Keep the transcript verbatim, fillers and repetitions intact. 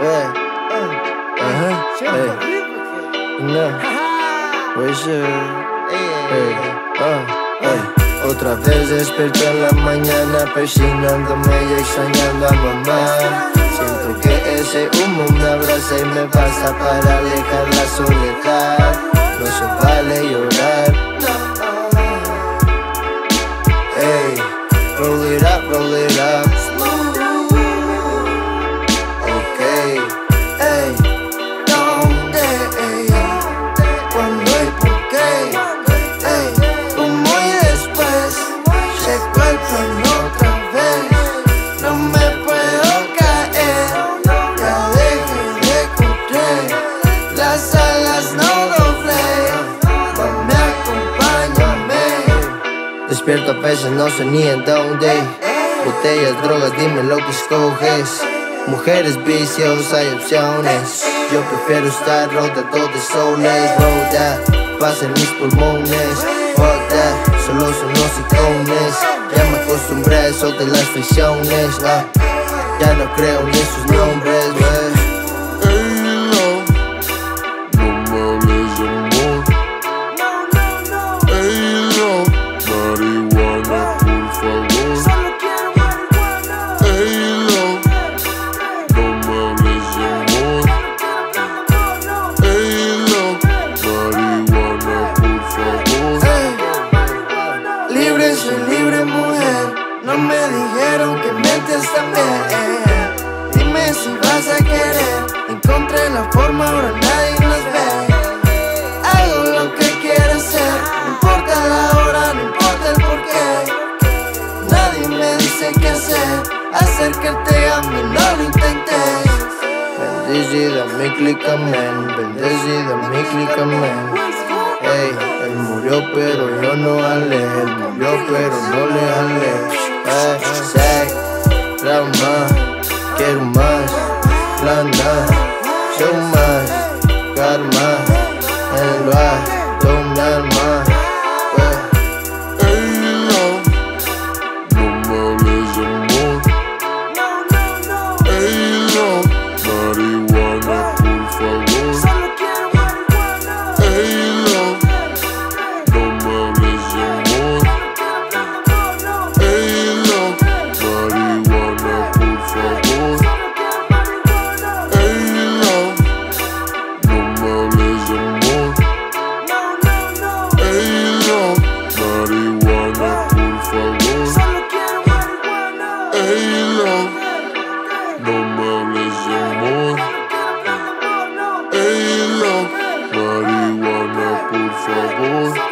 Hey, ajá, hey, no, pues hey, ah, hey. Otra vez despierto en la mañana, persignándome y extrañando a mamá. Siento que ese humo me abraza y me basta para alejar la soledad. No se vale llorar. Hey, roll it up, roll it up. Okay, hey, ¿dónde, cuándo y por qué? Hey, cómo y después llegó el plan otra vez. No me puedo caer, ya dejé de correr. Las alas no doblé, dame, acompáñame. Despierto a veces, no sé ni en dónde. Botellas, drogas, dime lo que escoges. Mujeres, vicios, hay opciones. Yo prefiero estar rodeado de soles. Roda, pasa en mis pulmones. Fuck that, solo son los icones. Ya me acostumbré a eso de las ficciones. ah. Ya no creo ni en sus nombres, wey. Libre, soy libre, mujer. No me dijeron que mentes también. eh. Dime si vas a querer. Encontré la forma, ahora nadie nos ve. Hago lo que quiero hacer. No importa la hora, no importa el porqué. Nadie me dice qué hacer. Acércate a mí, no lo intentes. Bendecida mi clica, man. Bendecida mi clica, man. Ey, él murió pero yo no jalé. Él murió pero no le jalé. Ey, sex, trauma, quiero más. Lana, show más. Karma, en lo alto mi alma. Ey, no, no me hables de amor. Ey, no, marihuana, por favor. Ey, no. No me hables de amor. Ey, no, marihuana, por favor.